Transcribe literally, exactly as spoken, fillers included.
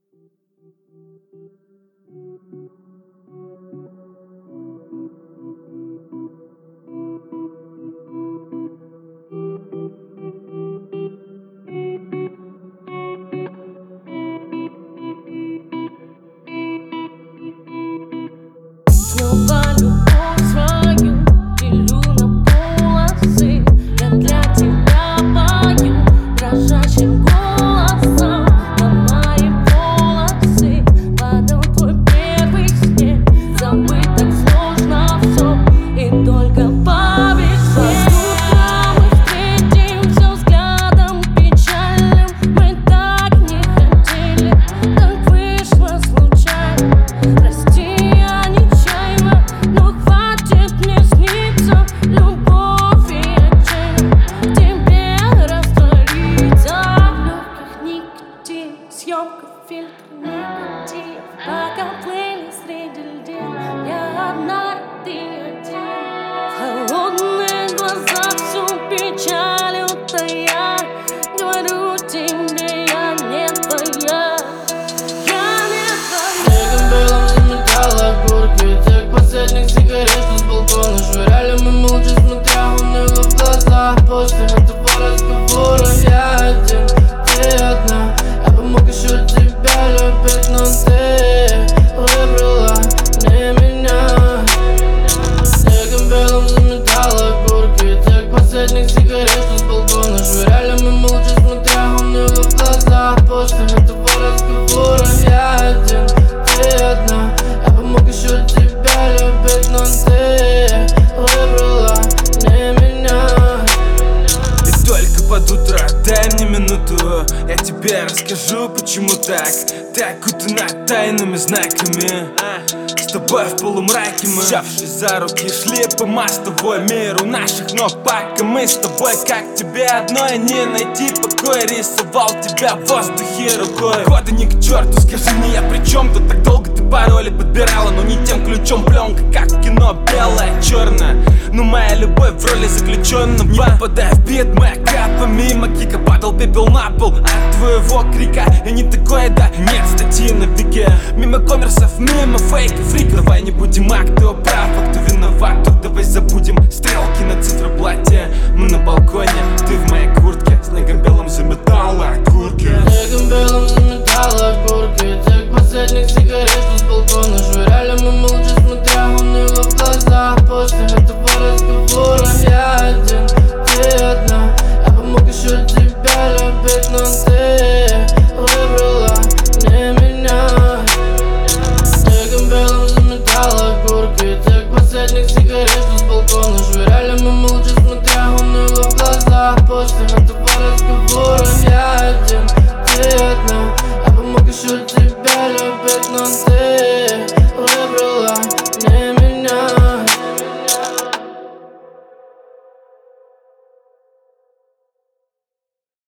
Снова любовь свою делю на полосы. Я для тебя пою дрожащим голосом. На мои волосы падал твой первый снег. Забыть так сложно все, и только по весне. Мы встретимся взглядом печальным. Мы так не хотели, так вышло случайно. Прости, я нечаянно, но хватит мне сниться. Любовь и отчаяние тебе раствориться. В легких никотин, съемка фильтра негатив. Пока плыли среди льдин, я одна, ты один. В холодные глаза всю печаль утая. Говорю тебе, я не твоя. Я не твоя. Снегом белым заметала окурки тех последних сигарет, что с балкона швыряли. Мы молча, смотря у них в глаза. После этого разговора я один, ты одна. Я бы мог еще тебя любить, но ты выбрала не меня. Снегом белым заметала окурки тех последних сигарет, что с балкона швыряли. Мы молча, смотря у них в глаза. После этого разговора я один, ты одна. Я бы мог еще тебя любить, но ты выбрала не меня. И только под утро, дай мне минуту, я тебе расскажу, почему так. Ты окутана тайными знаками. С тобой в полумраке мы, взявшись за руки, шли по мостовой миру наших ног. Пока мы с тобой, как тебе одной не найти покой. Рисовал тебя в воздухе рукой. Годы ни к черту, скажи мне, я при чем тут? Так долго ты пароли подбирала, но не тем ключом. Пленка, как в кино, белая, черная. Но моя любовь в роли заключенного. Не попадая в бит, моя капа мимо кика. Падал пепел на пол от твоего крика. Я не такой, да, нет статьи на веке. Мимо коммерсов, мимо фейков, фрик. Давай не будем, а кто прав, а кто виноват, тут давай забудем стрелки на циферблате. Мы на балконе, ты в моей куртке. Снегом белым заметала окурки. Снегом белым заметала окурки тех последних сигарет, что с балкона швыряли. Мы молча, смотря у них в глаза. После этого разговора я один, ты одна. Я бы мог еще тебя любить, но ты выбрала не меня. Снегом белым заметала окурки тех последних сигарет, что с балкона швыряли. Мы молча, смотря у них в глаза. После этого